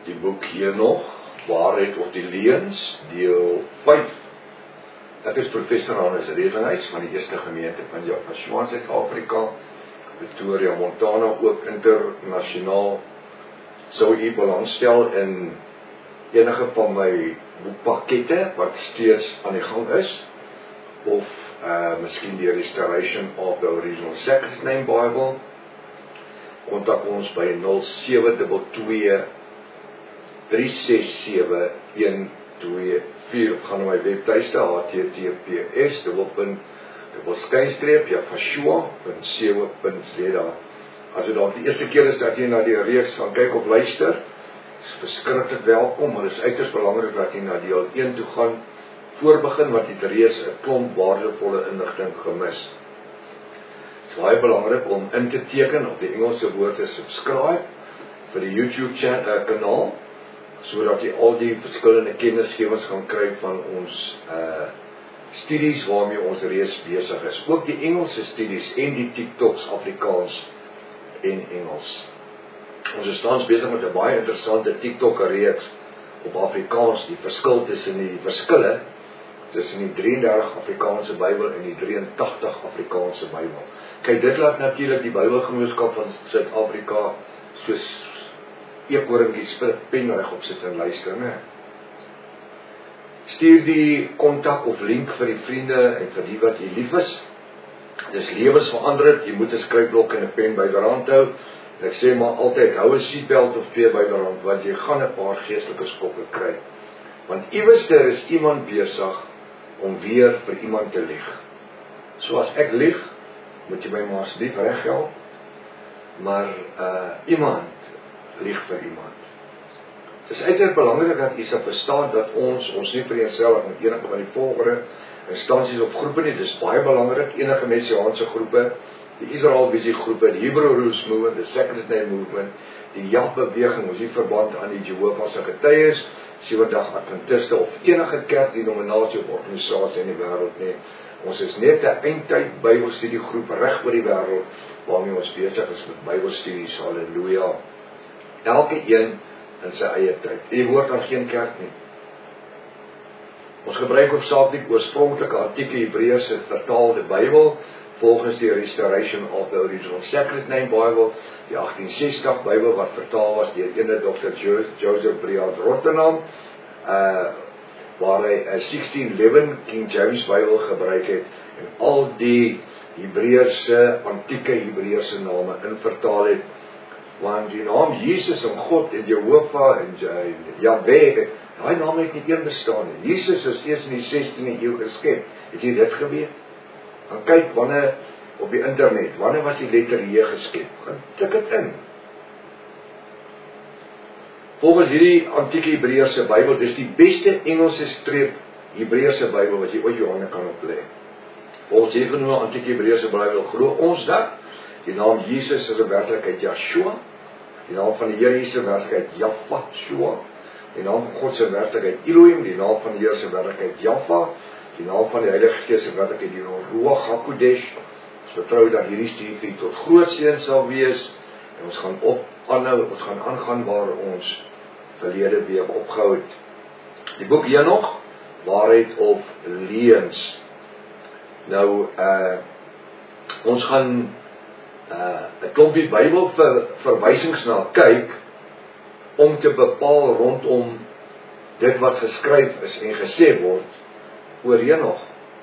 die boek Henog, Waarheid of die Leuns, deel 5. Ek is professor Hannes Revenhuis van die Eerste Gemeente van Joshua, Suid-Afrika, Pretoria, Montana, ook internasionaal. Sou u belangstel in enige van my boekpakkette wat steeds aan die gang is, of miskien die Restoration of the Original Sacred Name Bible, kontak ons by 0722 367-124, gaan na my webtuiste https://Joshua.co.za. As dit dalk die eerste keer is dat jy na die reeks gaan kyk of luister, is verskriklik welkom, maar dit is uiters belangrik dat jy na deel 1 toe gaan, voorbegin, want jy het reeds 'n klomp waardevolle inligting gemis. Het is baie belangrik om in te teken op die Engelse woord te subscribe vir die YouTube kanaal, sodat jy al die verskillende kennisgewings gaan kry van ons studies waarmee ons reeds besig is. Ook die Engelse studies en die TikToks Afrikaans en Engels. Ons is tans besig met 'n baie interessante TikTok-reeks op Afrikaans, die verskil tussen die verskille tussen die 33 Afrikaanse Bybel en die 83 Afrikaanse Bybel. Kyk, dit laat natuurlik die Bybelgenootskap van Suid-Afrika soos eekhoringies pen regop sit en luister, né? Stuur die kontak of link vir die vriende en vir die wat jy lief is. Dis lewensveranderend, jy moet 'n skryfblok en 'n pen byderhand hou. En ek sê maar altyd, hou 'n seatbelt of 2 byderhand, want jy gaan 'n paar geestelike skokke kry. Want iewers is iemand besig om weer vir iemand te lieg. So as ek lieg, moet jy my maar asseblief reghelp, maar iemand lieg vir iemand. Het is uiters belangrik dat jy sal verstaan dat ons nie vereenselwig met enige van die volgende instansies of groepe nie. Dis baie belangrik, enige messiaanse groepe, die Israel Visie groepe, die Hebrew Roots Movement, die Sacred Name Movement, die JAG-beweging, ons die verband aan die Jehovah's Getuies, Sewe-dag Adventiste of enige kerk, denominasie of organisasie in die wêreld nie. Ons is net 'n eindtyd Bybelstudiegroep reg oor die wêreld waarmee ons besig is met Bybelstudies. Halleluja. Elke een in sy eie tyd. Jy hoort aan geen kerk nie. Ons gebruik hoofsaaklik oorspronklike antieke Hebreëse vertaalde Bybel volgens die Restoration of the Original Sacred Name Bible, die 1860 Bybel wat vertaal was deur ene Dr. Joseph Briard Rotterdam, waar hy 'n 1611 King James Bybel gebruik het en al die Hebreëse, antieke Hebreëse name invertaal het, want die naam Jesus en God en Jehovah en Yahweh, daai naam het nie een bestaan nie. Jesus is eers in die 16de eeu geskep. Het jy dit geweet? Gaan kyk wanneer op die internet, wanneer was die letter J geskep? Gaan tik dit in. Volgens hierdie antieke Hebreëse Bybel, dis die beste Engelse streep Hebreëse Bybel wat jy ooit jou hande kan oplê. Volgens hierdie genoemde antieke Hebreëse Bybel glo ons dat die naam Jesus is 'n werklikheid Yeshua, die naam van die Here Jesus is 'n werklikheid Yahweh, die naam van God se werklikheid Elohim, die naam van die Here se werklikheid Jahwe, die naam van die Heilige Gees se werklikheid die Ruach HaKodesh. Ons vertrou dat hierdie studie tot groot seën sal wees en ons gaan aangaan waar ons verlede week opgehou het. Die boek Henog, Waarheid of Leuns. Nou, ons gaan 'n klompie Bybelverwysings na kyk om te bepaal rondom dit wat geskryf is en gesê word oor Henog.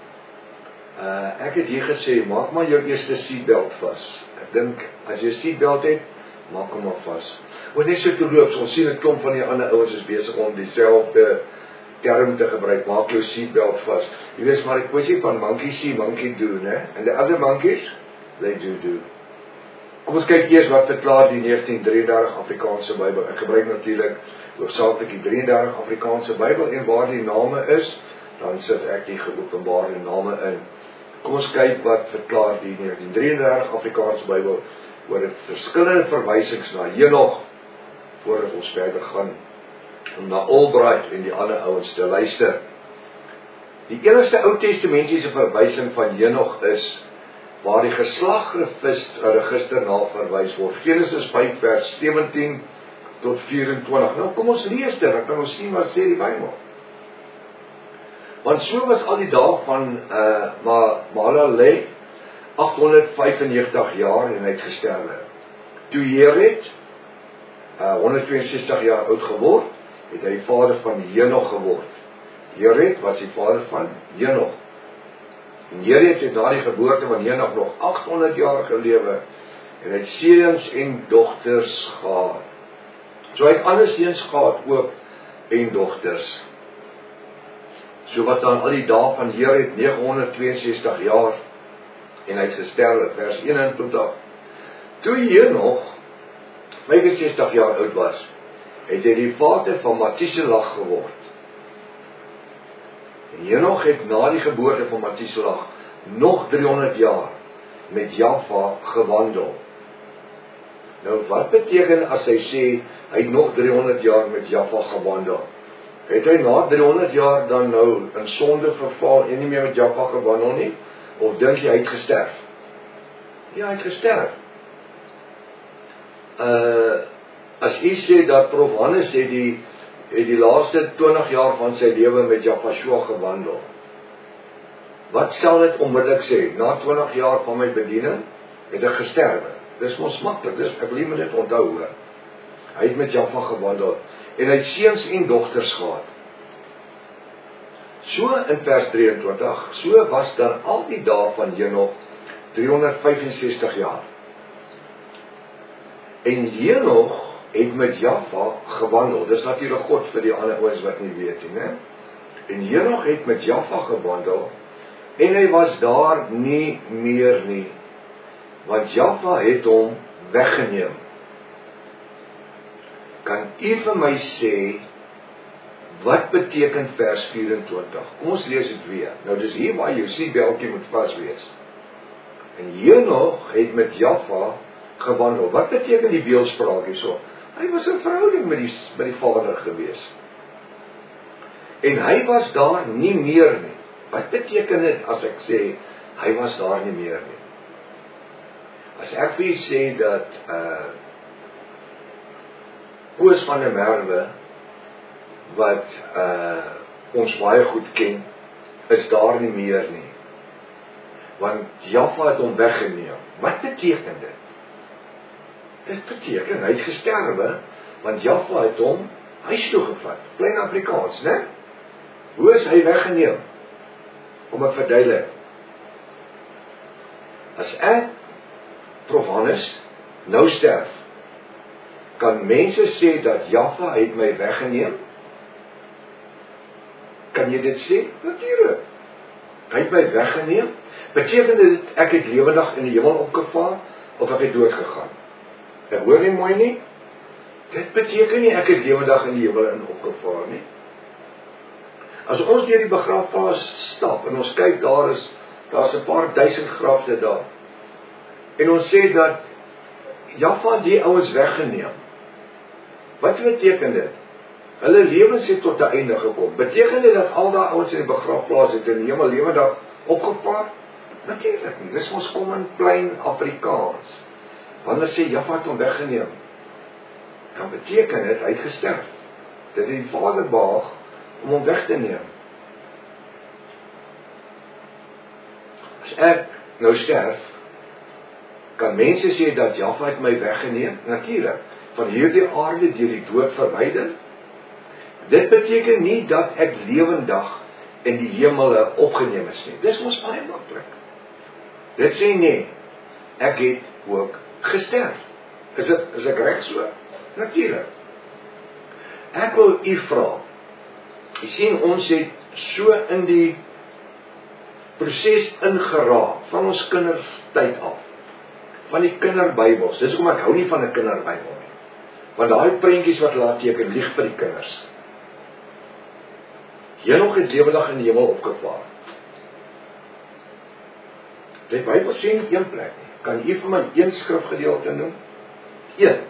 Ek het hier gesê, maak maar jou eerste seatbelt vas. Ek dink, as jy 'n seatbelt het, maak hom maar vas. Word net so terloops, ons sien 'n klomp van die ander ouens is besig om dieselfde term te gebruik, maak jou seatbelt vas. Jy weet maar 'n kwessie van monkey see, monkey do, né? And the other monkeys, they do. Kom ons kyk eers wat verklaar die 1933 Afrikaanse Bybel. Ek gebruik natuurlik hoofsaaklik die 33 Afrikaanse Bybel en waar die name is, dan sit ek die geopenbaarde name in. Kom ons kyk wat verklaar die 1933 Afrikaanse Bybel oor die verskillende verwysings na Henog voordat ons verder gaan om na Albright en die ander ouens te luister. Die enigste Ou Testamentiese verwysing van Henog is waar die geslagregister na verwys word. Genesis 5 vers 17 tot 24. Nou kom ons lees dit, dan kan ons sien wat sê die Bybel. Want so was al die dae van Mahalalel 895 jaar en hy het gesterwe. Toe Jared 162 jaar oud geword, het hy vader van Henog geword. Jared was die vader van Henog. En Jared het na die geboorte van Henog nog 800 jaar gelewe en hy het seuns en dogters gehad. So hy het ander seuns gehad ook en dogters. So was dan al die dae van Jared 962 jaar en hy het gesterwe, vers 21. Toe Henog 65 jaar oud was, het hy die vader van Matuselah geword. En Henog het na die geboorte van Matuselah nog 300 jaar met Jaffa gewandel. Nou wat beteken as hy sê, hy het nog 300 jaar met Jaffa gewandel? Het hy na 300 jaar dan nou in sonde verval en nie meer met Jaffa gewandel nie? Of dink jy hy het gesterf? Ja, hy het gesterf. As jy sê dat Prof Hannes het die laaste 20 jaar van sy lewe met Joshua gewandel, wat sal dit onmiddellik sê? Na 20 jaar van my bediening het ek gesterwe. Dis mos maklik, ek wil nie dit onthou hoor. Hy het met Jaffa gewandel en hy het seuns en dogters gehad. So in vers 23, so was dan al die dae van Henog 365 jaar. En Henog het met Jaffa gewandel. Dis natuurlik God vir die ander ouens wat nie weet nie, né? En Henog het met Jaffa gewandel en hy was daar nie meer nie, want Jaffa het hom weggeneem. Kan u vir my sê, wat beteken vers 24? Kom ons lees dit weer. Nou dis hier waar jou seatbeltjie moet vas wees. En Henog het met Jaffa gewandel. Wat beteken die beeldspraak hierso? Hy was in verhouding met die vader gewees. En hy was daar nie meer nie. Wat beteken dit as ek sê, hy was daar nie meer nie? As ek vir julle sê dat Koos van der Merwe, wat ons baie goed ken, is daar nie meer nie. Want Jaffa het hom weggeneem. Wat beteken dit? Dit beteken, hy het gesterwe, want Jaffa het hom huis toe gevat. Klein Afrikaans, né? Hoe is hy weggeneem? Om ek verduidelik. As ek, Prof Hannes, nou sterf, kan mense sê dat Jaffa het my weggeneem? Kan jy dit sê? Natuurlik. Hy het my weggeneem. Beteken dit ek het lewendig in die hemel opgevaar of ek het dood gegaan? Ek hoor nie mooi nie. Dit beteken nie ek het lewendig in die hemel in opgevaar nie. As ons deur die begrafplaas stap en ons kyk, daar's 'n paar duisend grafte daar. En ons sê dat Jaffa die ouens weggeneem. Wat beteken dit? Hulle lewens het tot 'n einde gekom. Beteken dit dat al daai ouens in die begrafplaas het in die hemel lewendig opgevaar? Natuurlik nie. Dis ons kom in plain Afrikaans. Wanneer sê Jaffa het hom weggeneem, dan beteken dit hy het gesterf. Dit het die Vader behaag om hom weg te neem. As ek nou sterf, kan mense sê dat Jaffa het my weggeneem? Natuurlik. Van hierdie aarde deur die dood verwyder. Dit beteken nie dat ek lewendig in die hemele opgeneem is nie. Dis mos baie maklik. Dit sê nee, ek het ook gesterf. Is ek reg so? Natuurlik. Ek wil u vra. Jy sien, ons het so in die proses ingeraak van ons kindertyd af. Van die kinderbybels. Dis hoekom ek hou nie van 'n kinderbybel nie. Want daai prentjies wat laat teken, lieg vir die kinders. Henog het lewendig in die hemel opgevaar. Die Bybel sê nie een plek nie. Kan u vir my een skrifgedeelte noem? Een.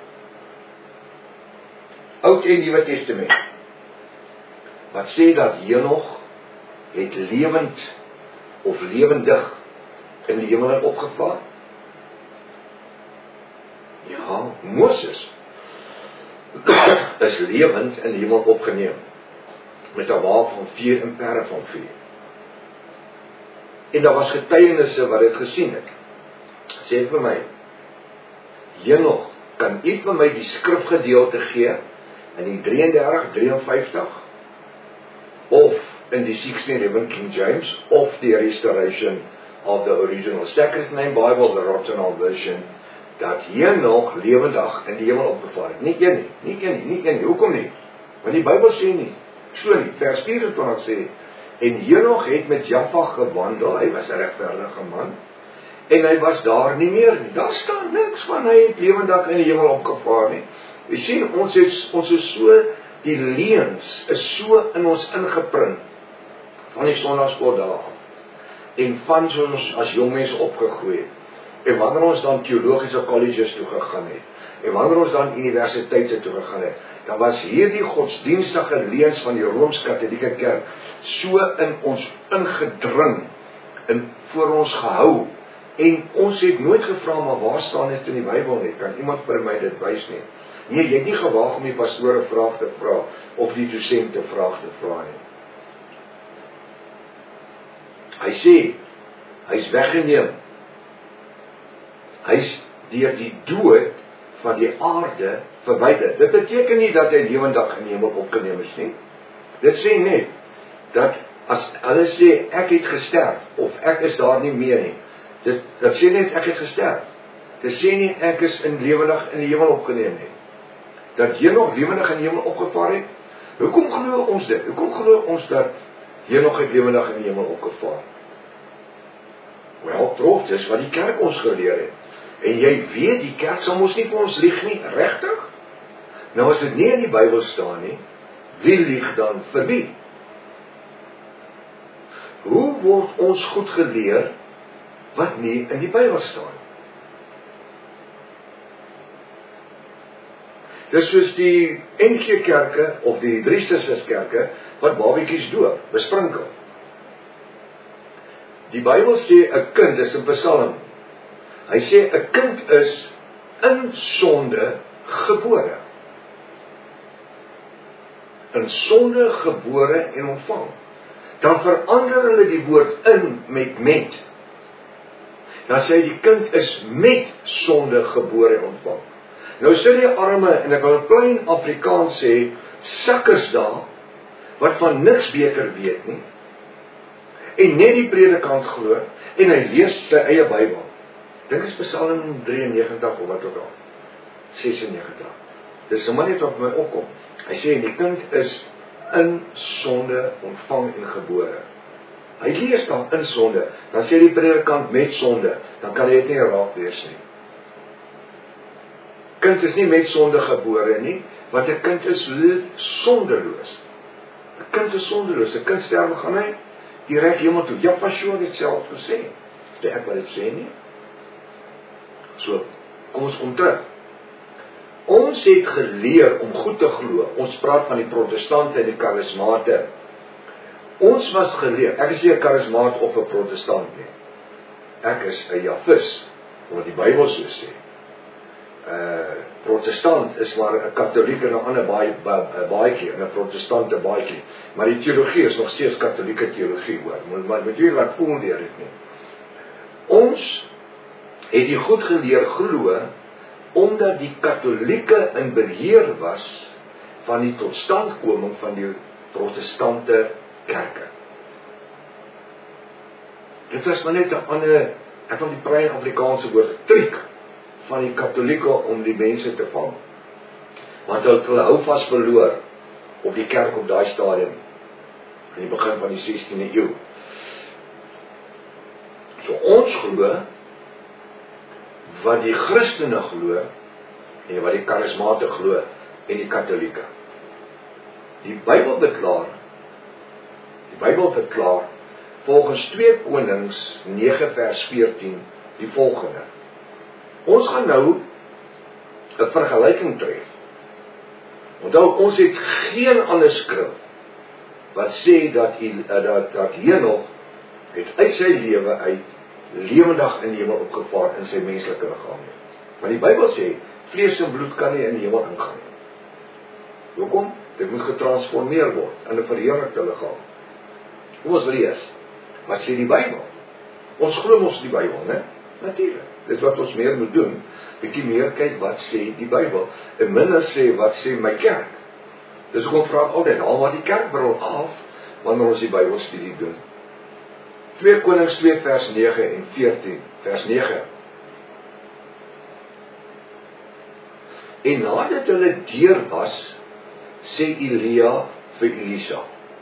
Oud en Nuwe Testament. Wat sê dat Henog het lewend of lewendig in die hemel opgevaar? Ja, Moses. is lewend in die hemel opgeneem, met 'n waal van vuur en perde van vuur. En daar was getuienisse wat dit gesien het. Sê vir my, Henog, kan u vir my die skrifgedeelte gee, in die 33-53, of in die 1611 King James, of die restoration of the original Sacred Name Bible, the Rottenal version, dat Henog lewendig in die hemel opgevaar het. Nie een nie. Hoekom nie? Want die Bybel sê nie. So nie, vers 24 sê, en Henog het met Jaffa gewandel, hy was 'n regverdige man, en hy was daar nie meer nie. Daar staan niks van hy het lewendig in die hemel opgevaar nie. Jy sien, ons is so, die leuns is so in ons ingeprint, van die Sondagskooldae af, en van so ons as jong mense opgegroei het. En wanneer ons dan teologiese colleges toe gegaan het, en wanneer ons dan universiteite toe gegaan het, dan was hierdie godsdienstige leuns van die Rooms-Katolieke Kerk so in ons ingedring, en voor ons gehou, en ons het nooit gevra, maar waar staan dit in die Bybel nie? Kan iemand vir my dit wys nie? Nee, jy het nie gewaag om die pastoor 'n vraag te vra, of die dosent 'n vraag te vra nie. Hy sê, hy's weggeneem. Hy's deur die dood van die aarde verwyder. Dit beteken nie dat hy lewendig in die hemel opgeneem is nie. Dit sê net, dat as hulle sê, ek het gesterf, of ek is daar nie meer nie, dit sê net, ek het gesterf. Dit sê nie, ek is lewendig in die hemel opgeneem nie. Dat Henog lewendig in die hemel opgevaar het, hoekom glo ons dit? Hoekom glo ons dat Henog het lewendig in die hemel opgevaar? Wel, trof, dis wat die kerk ons geleer het. En jy weet, die kerk sal ons nie vir ons lieg nie, regtig? Nou as dit nie in die Bybel staan nie, wie lieg dan vir wie? Hoe word ons goed geleer wat nie in die Bybel staan? Dis soos die NG kerke of die Drie Susters kerke wat babatjies doop, besprinkel. Die Bybel sê 'n kind, dis 'n Psalm. Hy sê 'n kind is in sonde gebore. In sonde gebore en ontvang. Dan verander hulle die woord in met. Dan sê hy die kind is met sonde gebore en ontvang. Nou sit die arme, en ek wil in plain Afrikaans sê, sakkers daar, wat van niks beter weet nie, en net die predikant glo, en hy lees sy eie Bybel. Dink is Psalm 93 of wat ook al, 96. Dis sommer net wat my opkom. Hy sê, die kind is in sonde ontvang en gebore. Hy lees dan in sonde, dan sê die predikant met sonde, dan kan hy dit nie raak lees nie. Kind is nie met sonde gebore nie, want 'n kind is sondeloos. 'n Kind is sondeloos, 'n kind sterwe gaan hy direk hemel toe. Joshua het dit self gesê. Sê ek wat dit sê nie? So, kom ons kom terug. Ons het geleer om goed te glo. Ons praat van die protestante en die charismate. Ons was geleer, ek is nie 'n charismaat of 'n protestant nie. Ek is 'n Javis, wat die Bybel so sê. Protestant is maar 'n katoliek en 'n ander baadjie, en 'n protestante baadjie. Maar die teologie is nog steeds katolieke teologie, hoor. Maar moet jy laat voel deur dit nie. Ons het die goed geleer glo, omdat die katolieke in beheer was van die totstandkoming van die protestante kerke. Dit was maar net 'n ander, ek wil die plain Afrikaanse woord, triek van die katolieke om die mense te vang. Want hulle hou vas verloor op die kerk op daai stadium, in die begin van die 16de eeu. So ons glo, wat die Christene glo, en wat die charismate glo, en die katolieke. Die Bybel beklaar, volgens 2 Konings 9 vers 14, die volgende. Ons gaan nou 'n vergelyking tref. Onthou, ons het geen ander skrif wat sê dat Henog het uit sy lewe uit lewendig in die hemel opgevaar in sy menslike liggaam. Want die Bybel sê, vlees en bloed kan nie in die hemel ingaan nie. Hoekom? Dit moet getransformeer word in 'n verheerlikte liggaam. Kom ons lees. Wat sê die Bybel? Ons glo mos die Bybel, né? Natuurlik. Dis wat ons meer moet doen. Bietjie meer kyk wat sê die Bybel en minder sê wat sê my kerk. Dis hoekom vra ek altyd, haal maar die kerkbril af wanneer ons die Bybelstudie doen. 2 Konings 2 vers 9 en 14. Vers 9. En nadat hulle deur was, sê Elia vir Elisa.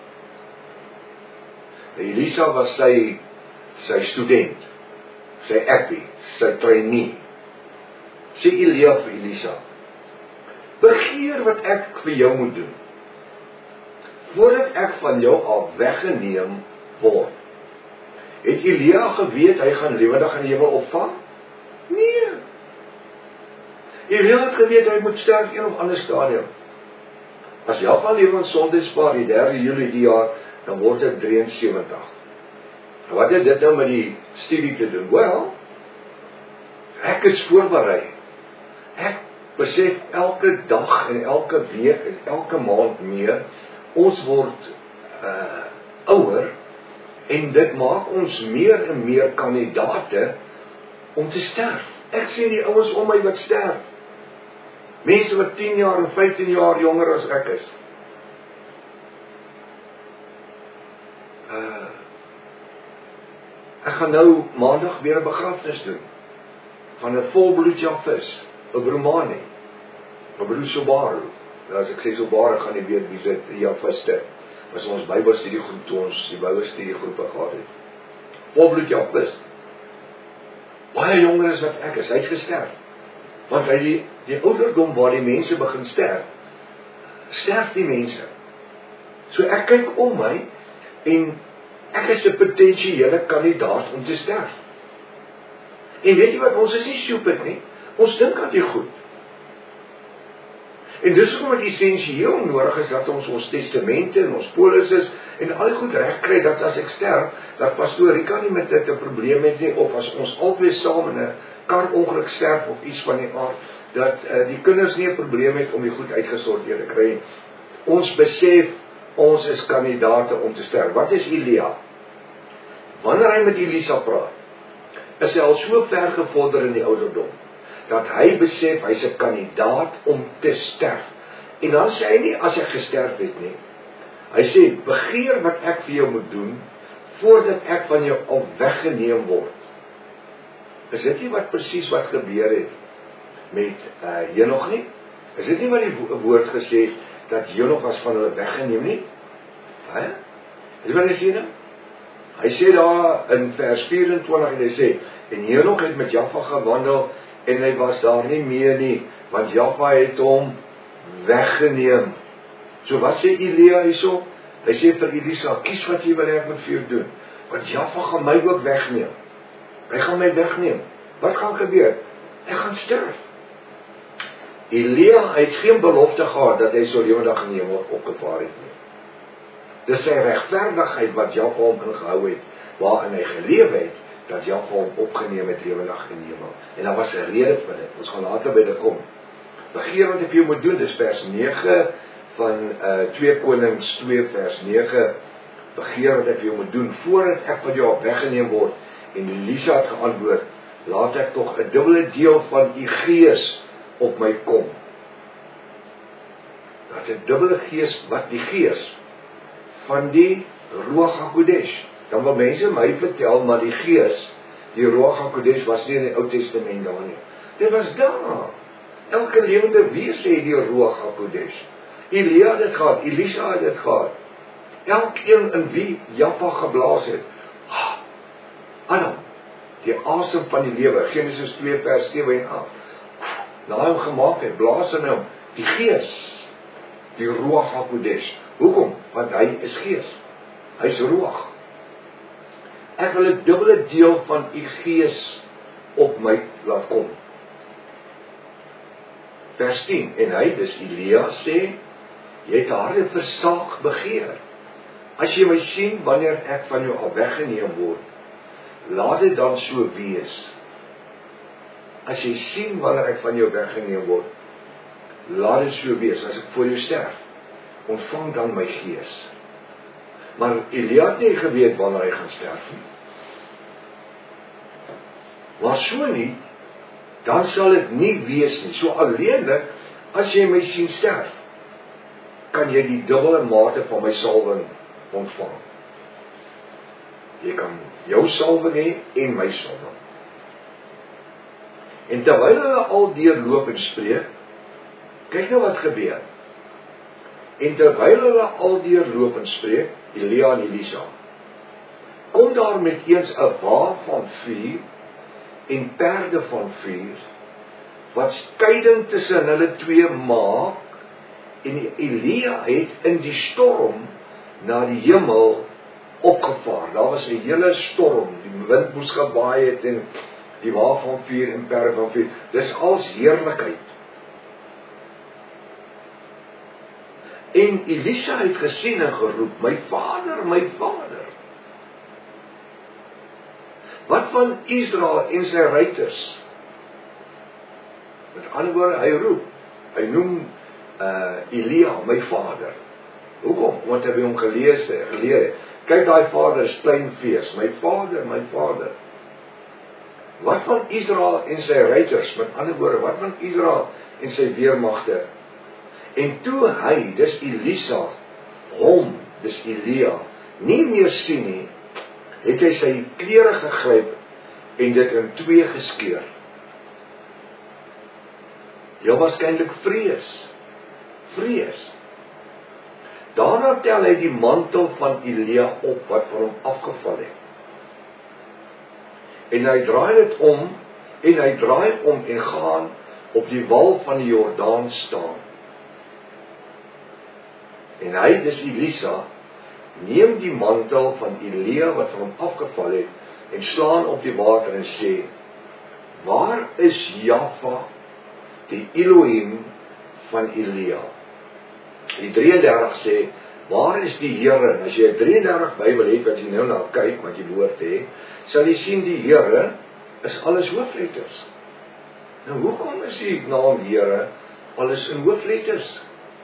Elisa was sy student, sy appie, sy trainee. Sê Elia vir Elisa, begeer wat ek vir jou moet doen, voordat ek van jou af weggeneem word. Het Elia geweet hy gaan lewendig in die hemel opvang? Nee. Elia het geweet hy moet sterf een of ander stadium. As Japan lewens sondagspaar die 3 Julie die jaar, dan word dit 73. Wat het dit nou met die studie te doen? Wel, ek is voorberei. Ek besef elke dag en elke week en elke maand meer, ons word ouer en dit maak ons meer en meer kandidate om te sterf. Ek sien die ouens om my wat sterf. Mense wat 10 jaar en 15 jaar jonger as ek is. Ek gaan nou maandag weer 'n begrafnis doen van 'n volbloed Jafis, 'n Bromani, 'n broer Sobaru. Nou as ek sê Sobaru, gaan nie weet wie se Jafiste. Was ons Bybelstudiegroep toe ons die Bybelstudiegroepe gehad het. Volbloed Jafis. Baie jonger as wat ek is, hy het gesterf. Want hy die ouderdom waar die mense begin sterf die mense. So ek kyk om my en ek is 'n potensiële kandidaat om te sterf. En weet jy wat, ons is nie stupid nie. Ons dink aan die goed. En dis hoekom dit essensieel nodig is dat ons testamente en ons polises en al die goed reg kry, dat as ek sterf, dat pastoor Rika nie met dit 'n probleem het nie, of as ons albei saam in 'n karongeluk sterf of iets van die aard, dat die kinders nie 'n probleem het om die goed uitgesorteer te kry. Ons besef, ons is kandidate om te sterf. Wat is Elia? Wanneer hy met Elisa praat, is hy al so ver gevorder in die ouderdom, dat hy besef, hy is 'n kandidaat om te sterf. En dan sê hy nie, as hy gesterf het nie, hy sê, begeer wat ek vir jou moet doen, voordat ek van jou al weggeneem word. Is dit nie wat presies wat gebeur het met Henog nie? Is dit nie wat die woord gesê het, dat Henog was van hulle weggeneem nie? Is wat hy sê nou? Hy sê daar in vers 24, en hy sê, en Henog het met Jaffa gewandel, en hy was daar nie meer nie, want Jaffa het hom weggeneem. So wat sê Elia hierso? Hy sê vir Elisa, kies wat jy wil ek moet vir jou doen, want Jaffa gaan my ook wegneem. Hy gaan my wegneem. Wat gaan gebeur? Ek gaan sterf. Elia het geen belofte gehad dat hy so lewendig in die hemel opgevaar het nie. Dis sy regverdigheid wat Jaffa hom ingehou het, waarin hy geleef het, dat Jaffa hom opgeneem het lewendig in die hemel. En daar was 'n rede vir dit. Ons gaan later by dit kom. Begeer wat ek vir jou moet doen, dis vers 9 van 2 Konings 2 vers 9. Begeer wat ek vir jou moet doen, voordat ek van jou weggeneem word. En Elisa het geantwoord, laat ek tog 'n dubbele deel van u gees op my kom. Dat 'n dubbele gees, wat die gees van die Ruach HaKodesh. Dan wil mense my vertel, maar die gees, die Ruach HaKodesh was nie in die Ou Testament daar nie. Dit was daar. Elke lewende wese het die Ruach HaKodesh. Elia het dit gehad, Elisa het dit gehad. Elkeen in wie Jaffa geblaas het. Adam, die asem van die lewe, Genesis 2 vers 7 en 8. Na hom gemaak het, blaas in hom, die gees, die Ruach HaKodesh. Hoekom? Want hy is gees. Hy is Ruach. Ek wil 'n dubbele deel van u gees op my laat kom. Vers 10, en hy, dis Elia, sê, jy het harde versaak begeer. As jy my sien, wanneer ek van jou al weggeneem word, laat dit dan so wees. As jy sien wanneer ek van jou weggeneem word, laat dit so wees, as ek voor jou sterf. ontvang dan my gees. Maar Elia het nie geweet wanneer hy gaan sterf nie. Maar so nie, dan sal dit nie wees nie. So alleenlik, as jy my sien sterf, kan jy die dubbele mate van my salwing ontvang. Jy kan jou salwing hê en my salwing. En terwyl hulle al deurloop en spreek, kyk nou wat gebeur. En terwyl hulle al deurloop en spreek, Elia en Elisa, kom daar met eens 'n wa van vuur en perde van vuur, wat skeiding tussen hulle twee maak, en Elia het in die storm na die hemel opgevaar. Daar was 'n hele storm, die wind moes gewaai het en die wa van vuur en perde van vuur. Dis als heerlikheid. En Elisa het gesien en geroep, my vader, my vader. Wat van Israel en sy ruiters? Met ander woorde, hy roep, hy noem Elia, my vader. Hoekom? Want hy by hom geleer het. Kyk daai vader is kleinfees, my vader, my vader. Wat van Israel en sy ruiters? Met ander woorde, wat van Israel en sy weermagte? En toe hy, dis Elisa, hom, dis Elia, nie meer sien nie, het hy sy klere gegryp en dit in twee geskeur. Heel waarskynlik vrees. Daarna tel hy die mantel van Elia op wat van hom afgeval het. En hy draai om en gaan op die wal van die Jordaan staan. En hy, dis Elisa, neem die mantel van Elia wat van hom afgeval het en slaan op die water en sê, waar is Jahwe, die Elohim van Elia? Die 33 sê, waar is die Here? As jy 33 Bybel het, wat jy nou na kyk, wat jy behoort hê, sal jy sien die Here is alles hoofletters. Nou hoekom is die naam Here alles in hoofletters?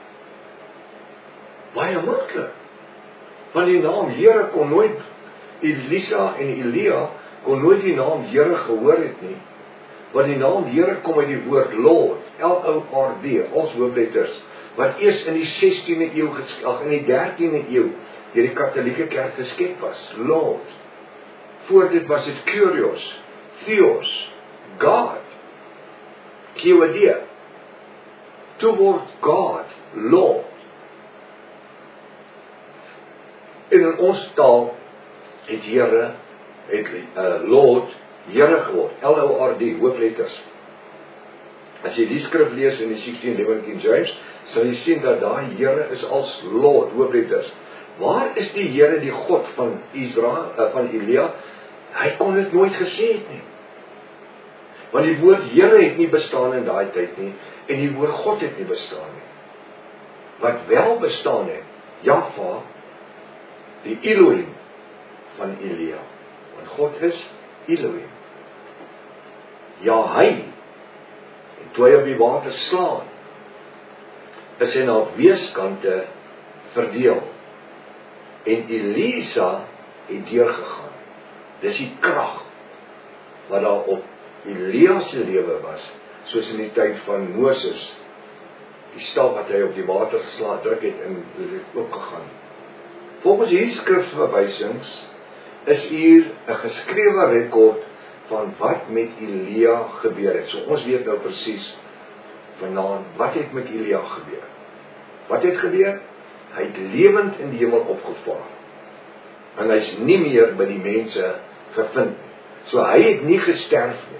Baie maklik. Want die naam Here kon nooit, Elisa en Elia kon nooit die naam Here gehoor het nie. Want die naam Here kom uit die woord Lord, L-O-R-D, als hoofletters, wat eers in die 16de eeu, in die 13de eeu, deur die katholieke kerk geskep was, Lord. Voor dit was dit Kyrios, Theos, God, K-O-D. Toe word God, Lord. En in ons taal het Here, Lord, Here geword, L-O-R-D, hoofletters. As jy die skrif lees in die 1611 King James, sal jy sien dat daai Here is als Lord, hoofletters. Waar is die Here, die God van Israel, van Elia? Hy kon dit nooit gesê het nie. Want die woord Here het nie bestaan in daai tyd nie, en die woord God het nie bestaan nie. Wat wel bestaan het, Jahwe, die Elohim van Elia. Want God is Elohim. Ja, hy, en toe hy op die water slaan, is hy na weeskante verdeel. En Elisa het deurgegaan. Dis die krag wat daar op Elia se lewe was, soos in die tyd van Moses, die staf wat hy op die water druk het en dit het oopgegaan. Volgens hierdie skrifverwysings is hier 'n geskrewe rekord van wat met Elia gebeur het. So ons weet nou presies vanaand wat het met Elia gebeur. Wat het gebeur? Hy het lewend in die hemel opgevaar. En hy's nie meer by die mense gevind nie. So hy het nie gesterf nie.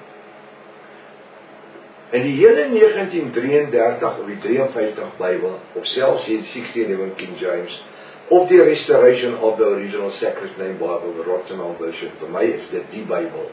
In die hele 1933 of die 53 Bybel, of selfs die 1611 King James, of die Restoration of the Original Sacred Name Bible, the Rottenham version, vir my is dit die Bybel.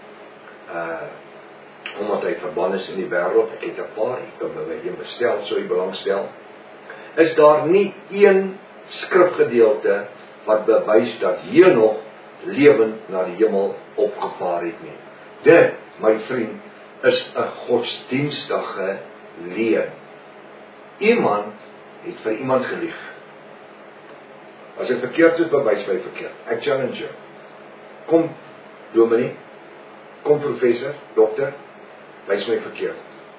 Omdat hy verbân is in die wêreld, ek het 'n paar, ek kan by een bestel, so jy belangstel, is daar nie een skrifgedeelte wat bewys dat Henog lewend na die hemel opgevaar het nie. Dit, my vriend, is 'n godsdienstige leuen. Iemand het vir iemand gelieg. As ek verkeerd is, bewys my verkeerd. Ek challenge jou. Kom, dominee, kom professor, dokter, wys my verkeerd.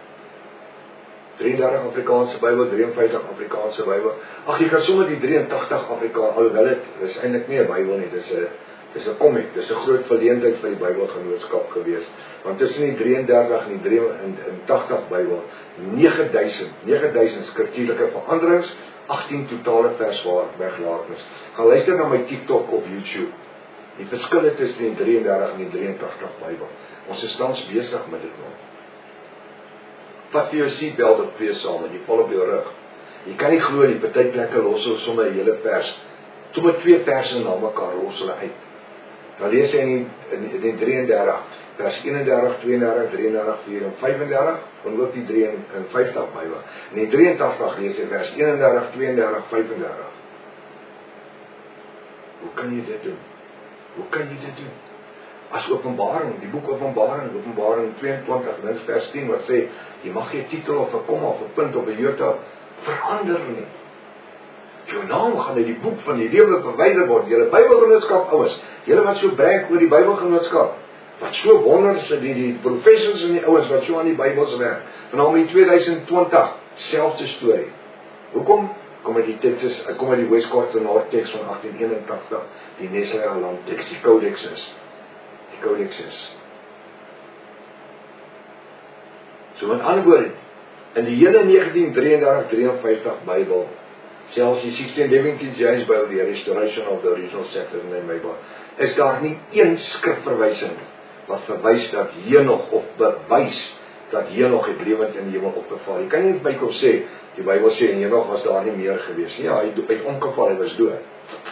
33 Afrikaanse Bybel, 53 Afrikaanse Bybel. Ag, jy kan sommer die 83 Afrikaans, alhoewel dit is eintlik nie 'n Bybel nie, dis 'n comic, dis 'n groot verleentheid vir die Bybelgenootskap gewees. Want tussen die 33 en die 83 Bybel, 9000 skriftuurlike veranderings, 18 totale versweglaatnis. Gaan luister na my TikTok op YouTube. Die verskille tussen die 33 en die 83 Bybel. Ons is tans besig met dit nou. Vat vir jou seatbelt op 2 saam en jy val op jou rug. Jy kan nie glo die party plekke los hulle sommer 'n hele vers. Sommer 2 verse na mekaar los hulle uit. Dan lees jy in die 33, vers 31, 32, 33, 4 en 35, en ook die 53 Bybel. In die 83 lees jy vers 31, 32, 35. Hoe kan jy dit doen? Hoe kan jy dit doen? As Openbaring, die boek Openbaring 22, vers 10, wat sê, jy mag jy titel of 'n komma of 'n punt of 'n jota verander nie. Jou naam gaan uit die boek van die lewe verwyder word. Julle Bybelgenootskap ouens, julle wat so brag oor die Bybelgenootskap, wat so wonder is die professors en die ouens wat so aan die Bybels werk. Veral in 2020, selfde storie. Hoekom? Kom uit die teks, kom uit die Westcott Noord teks van 1881, die Nestle-Alarm teks, die Codex is. So met ander woorde, in die hele 1933-53 Bybel, selfs die 1617 James Bible, die Restoration of the Original Septuagint Bible, is daar nie een skrifverwysing wat verwys dat Henog of bewys dat Henog het lewend in die hemel opgevaar. Jy kan nie by kom sê, die Bybel sê en Henog was daar nie meer gewees nie. Ja, hy het omgeval, hy was dood.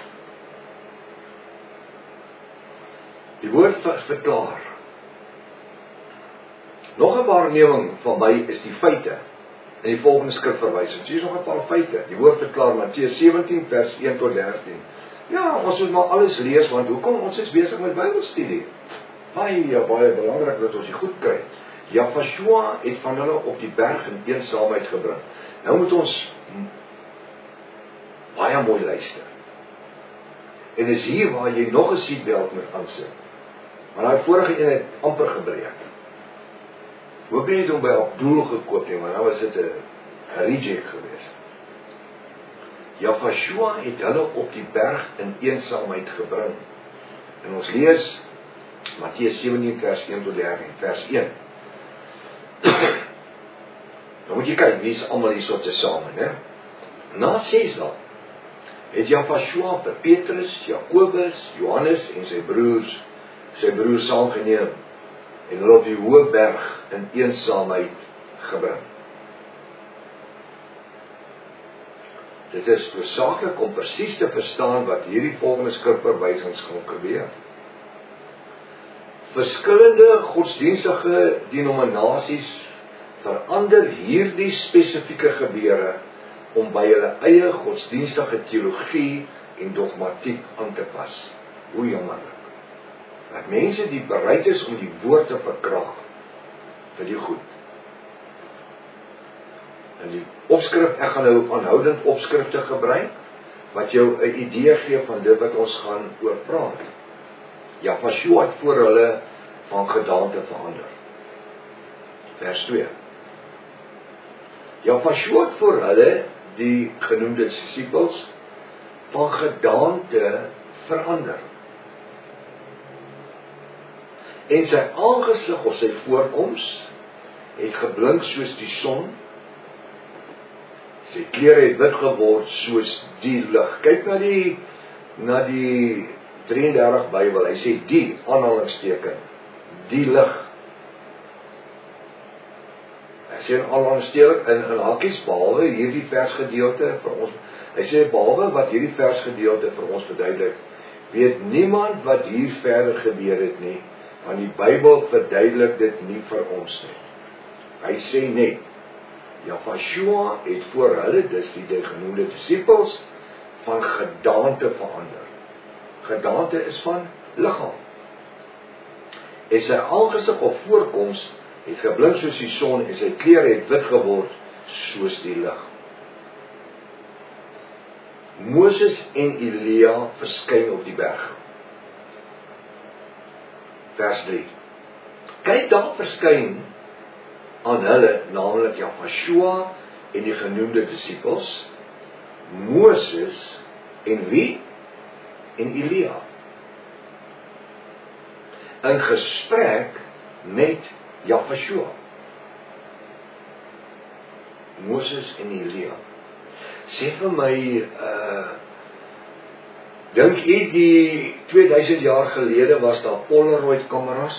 Die woord verklaar. Nog 'n waarneming van my is die feite in die volgende skrifverwysing. Hier is nog 'n paar feite. Die woord verklaar Matteus 17 vers 1 tot 13. Ja, ons moet maar alles lees, want hoekom? Ons is besig met Bybelstudie. Baie belangrik dat ons dit goed kry. Jahweh het van hulle op die berg in eensaamheid gebring. Nou moet ons baie mooi luister. En is hier waar jy nog 'n seatbelt moet aansit. Maar daai vorige een het amper gebreek. Hoop nie hom by Abdul gekoop nie, maar nou was dit 'n reject geweest. Jahweh het hulle op die berg in eensaamheid gebring. En ons lees Matteus 17 vers 1 tot 13, vers 1. Nou moet jy kyk, wie is almal hier so te same, né? Na 6 dae het Jahweh vir Petrus, Jakobus, Johannes en sy broers saamgeneem en hulle op die hoë berg in eensaamheid gebring. Dit is noodsaaklik om presies te verstaan wat hierdie volgende skrifverwysings gaan gebeur. Verskillende godsdienstige denominasies verander hierdie spesifieke gebeure om by hulle eie godsdienstige teologie en dogmatiek aan te pas. Hoe jammerlik. Dat mense die bereid is om die woord te verkrag vir die goed. En die opskrif, ek gaan nou aanhoudend opskrifte gebruik, wat jou 'n idee gee van dit wat ons gaan oor praat. Jahweh het voor hulle van gedaante verander. Vers 2. Jahweh het voor hulle, die genoemde disippels, van gedaante verander. En sy aangesig of sy voorkoms het geblink soos die son. Sy klere het wit geword soos die lig. Kyk na die 33 Bybel. Hy sê die aanhalingsteken, die lig. Hy sê aanhalingsteken in hakies behalwe hierdie versgedeelte vir ons. Hy sê behalwe wat hierdie versgedeelte vir ons verduidelik, weet niemand wat hier verder gebeur het nie. Want die Bybel verduidelik dit nie vir ons nie. Hy sê net, Jahweh het voor hulle, dis die genoemde disippels, van gedaante verander. Gedaante is van liggaam. En sy aangesig of voorkoms het geblink soos die son en sy klere het wit geword soos die lig. Moses en Elia verskyn op die berg. Vers 3. Kyk, daar verskyn aan hulle, naamlik Jahashua en die genoemde disippels, Moses en wie? En Elia. In gesprek met Jahashua. Moses en Elia. Sê vir my, dink u die 2000 jaar gelede was daar Polaroid kameras?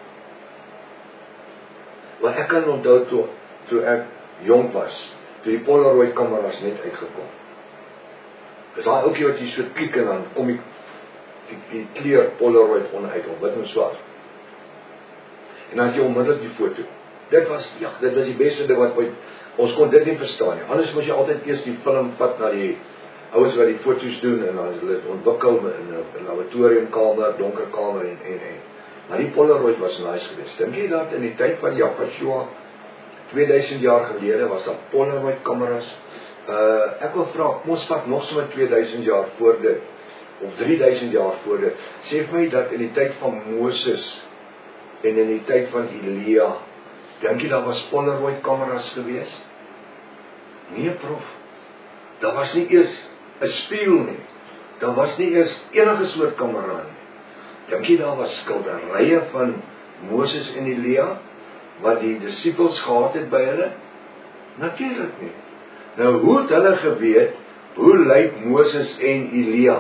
Want ek kan onthou toe ek jong was, toe die Polaroid kameras net uitgekom. Is daar ook wat jy so klik en dan kom die kleur Polaroid onderuit, of wit en swart. En dan het jy onmiddellik die foto. Dit was die beste ding wat ooit, ons kon dit nie verstaan nie. Anders moes jy altyd eers die film vat na die ouens wat die foto's doen, en dan is hulle ontwikkel in 'n laboratoriumkamer, donker kamer en. Maar die Polaroid was nice geweest. Dink jy dat in die tyd van Jahashua, 2000 jaar gelede, was daar Polaroid kameras? Ek wil vra, ons vat nog so 2000 jaar voor dit, of 3000 jaar voor dit, sê vir my dat in die tyd van Moses, en in die tyd van Elia, dink jy daar was Polaroid kameras geweest? Nee, prof. Daar was nie eers 'n spieël nie. Daar was nie eers enige soort kamera nie. Dink jy daar was skilderye van Moses en Elia, wat die disippels gehad het by hulle? Natuurlik nie. Nou, hoe het hulle geweet, hoe lyk Moses en Elia?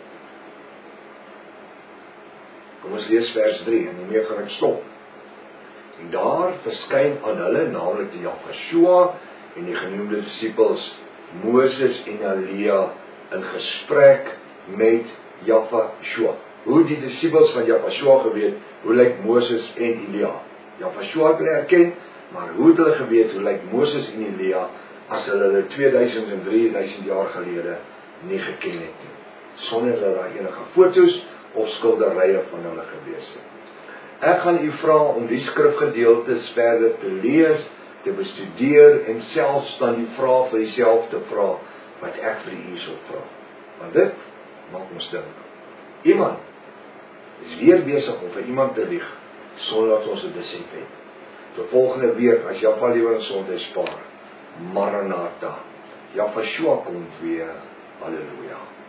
Kom ons lees vers 3, en hiermee gaan ek stop. En daar verskyn aan hulle, naamlik die Jahashua en die genoemde disippels, Moses en Elia, in gesprek met Jahashua. Hoe die disippels van Jahashua geweet, hoe lyk Moses en Elia? Jahashua het hulle herken, maar hoe het hulle geweet, hoe lyk Moses en Elia, as hulle 2000 en 3000 jaar gelede nie geken het nie, sonder dat daar enige foto's of skilderye van hulle gewees het. Ek gaan u vra om die skrifgedeeltes verder te lees, te bestudeer en selfs dan die vraag vir jouself te vra wat ek vir u sou vra. Want dit maak ons dink. Iemand is weer besig om vir iemand te lieg sonder dat ons dit besef het. Vir volgende week as Jaffa lewe en sonde spaar. Maranatha. Jahashua kom weer. Halleluja.